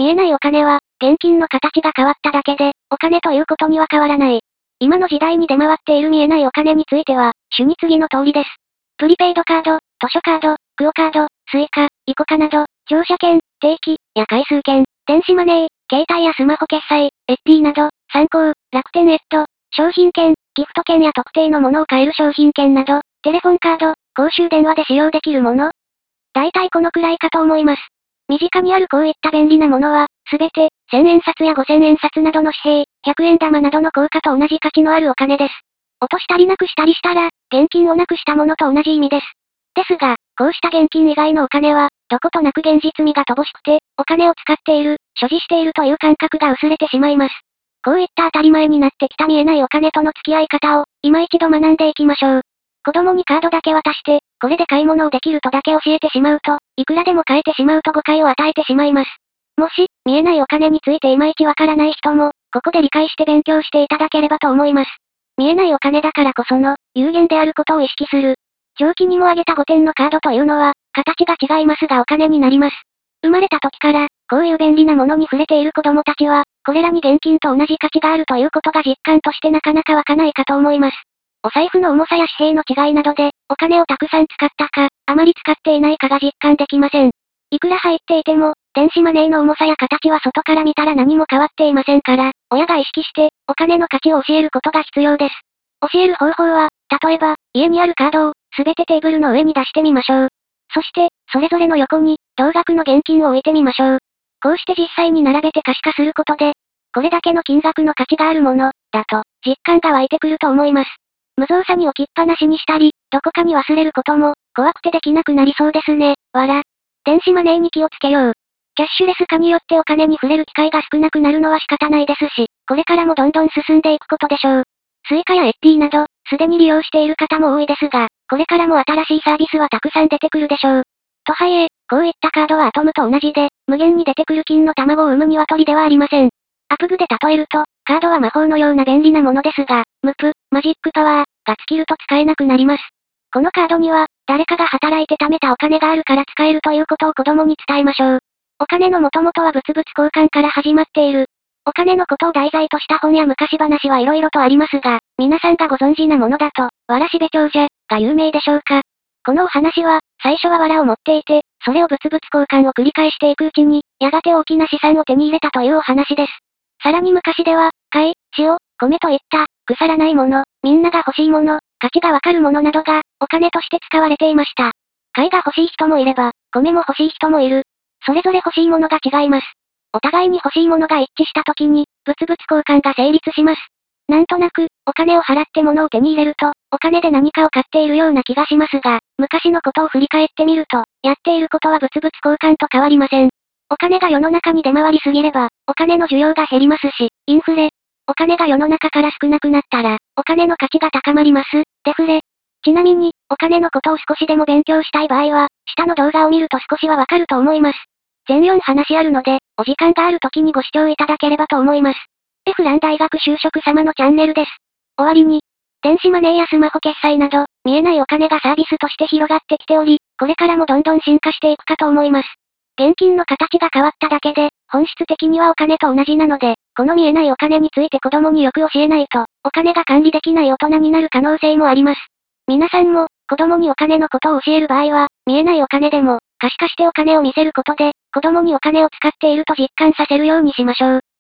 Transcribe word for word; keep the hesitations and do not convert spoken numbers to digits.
えないお金は、現金の形が変わっただけで、お金ということには変わらない。今の時代に出回っている見えないお金については、主に次の通りです。プリペイドカード、図書カード、クオカード、スイカ、イコカなど、乗車券、定期、や回数券、電子マネー、携帯やスマホ決済、エスピー など、参考、楽天エット、商品券、ギフト券や特定のものを買える商品券など、テレフォンカード、公衆電話で使用できるもの。大体このくらいかと思います。身近にあるこういった便利なものは、すべて、せんえん札やごせんえん札などの紙幣、ひゃくえん玉などの硬貨と同じ価値のあるお金です。落としたりなくしたりしたら、現金をなくしたものと同じ意味です。ですが、こうした現金以外のお金は、どことなく現実味が乏しくて、お金を使っている、所持しているという感覚が薄れてしまいます。こういった当たり前になってきた見えないお金との付き合い方を、今一度学んでいきましょう。子供にカードだけ渡して、これで買い物をできるとだけ教えてしまうと、いくらでも買えてしまうと誤解を与えてしまいます。もし、見えないお金についていまいちわからない人も、ここで理解して勉強していただければと思います。見えないお金だからこその、有限であることを意識する。上記にも挙げたごてんのカードというのは、形が違いますがお金になります。生まれた時から、こういう便利なものに触れている子供たちは、これらに現金と同じ価値があるということが実感としてなかなか湧かないかと思います。お財布の重さや紙幣の違いなどで、お金をたくさん使ったか、あまり使っていないかが実感できません。いくら入っていても、電子マネーの重さや形は外から見たら何も変わっていませんから、親が意識して、お金の価値を教えることが必要です。教える方法は、例えば、家にあるカードを、すべてテーブルの上に出してみましょう。そして、それぞれの横に、同額の現金を置いてみましょう。こうして実際に並べて可視化することで、これだけの金額の価値があるもの、だと、実感が湧いてくると思います。無造作に置きっぱなしにしたり、どこかに忘れることも、怖くてできなくなりそうですね。わら。電子マネーに気をつけよう。キャッシュレス化によってお金に触れる機会が少なくなるのは仕方ないですし、これからもどんどん進んでいくことでしょう。スイカやエスピーなど、すでに利用している方も多いですが、これからも新しいサービスはたくさん出てくるでしょう。とはいえ、こういったカードはアトムと同じで、無限に出てくる金の卵を産む鶏ではありません。アプグで例えると、カードは魔法のような便利なものですが、ムプ、マジックパワー、が尽きると使えなくなります。このカードには、誰かが働いて貯めたお金があるから使えるということを子供に伝えましょう。お金の元々は物々交換から始まっている。お金のことを題材とした本や昔話はいろいろとありますが、皆さんがご存知なものだと、わらしべ長者が有名でしょうか。このお話は、最初は藁を持っていて、それを物々交換を繰り返していくうちに、やがて大きな資産を手に入れたというお話です。さらに昔では、貝、塩、米といった、腐らないもの、みんなが欲しいもの、価値がわかるものなどが、お金として使われていました。貝が欲しい人もいれば、米も欲しい人もいる。それぞれ欲しいものが違います。お互いに欲しいものが一致した時に、物々交換が成立します。なんとなく、お金を払って物を手に入れると、お金で何かを買っているような気がしますが、昔のことを振り返ってみると、やっていることは物々交換と変わりません。お金が世の中に出回りすぎれば、お金の需要が減りますし、インフレ。お金が世の中から少なくなったら、お金の価値が高まります。デフレ。ちなみに、お金のことを少しでも勉強したい場合は、下の動画を見ると少しはわかると思います。全よん話あるので、お時間がある時にご視聴いただければと思います。F ラン大学就職様のチャンネルです。終わりに、電子マネーやスマホ決済など、見えないお金がサービスとして広がってきており、これからもどんどん進化していくかと思います。現金の形が変わっただけで、本質的にはお金と同じなので、この見えないお金について子供によく教えないと、お金が管理できない大人になる可能性もあります。皆さんも、子供にお金のことを教える場合は、見えないお金でも、可視化してお金を見せることで、子供にお金を使っていると実感させるようにしましょう。